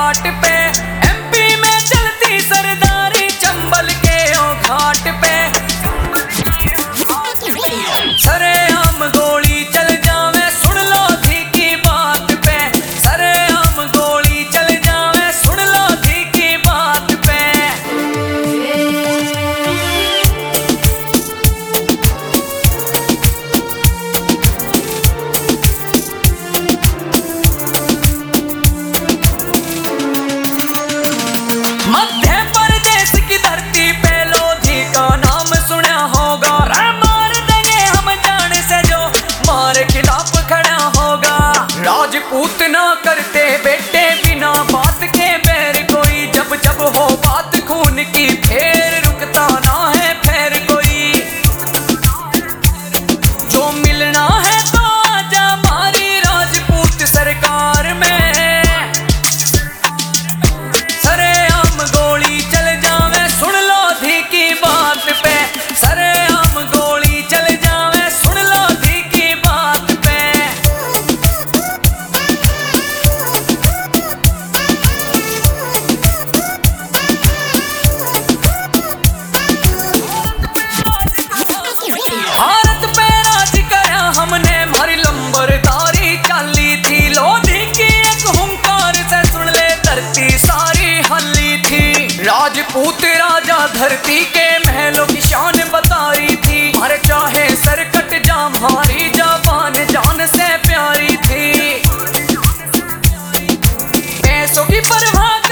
घाट पे, एमपी में चलती सरदारी चंबल के ओ घाट पे। सरेआम गोली चल जावे सुन लो धी की बात पे, सरेआम गोली चल जावे सुन लो धी की बात पे। मध्य प्रदेश की धरती पे लोधी का नाम सुना होगा, मार देंगे हम जान से जो मारे खिलाफ खड़ा होगा। राजपूत ना करते बेटे बिना बात के बैर कोई, जब जब हो बात खून की फेर रुकता ना है फेर कोई। तो मिलना है तो आजा हमारी राजपूत सरकार में, सरेआम गोली चल जावे सुन लो धी की बात पे, सरेआम गोली चल जावे सुन लो धी की बात पे। भारत पे राज करा हमने हमारी लंबरदारी चाली थी, लोधी की एक हुंकार से सुन ले धरती सारी हल्ली थी। राजपूत राजा धरती के महलों की शान बताई थी, हर चाहे सर कट जा हमारी जान जान से प्यारी थी। पैसों की परवाह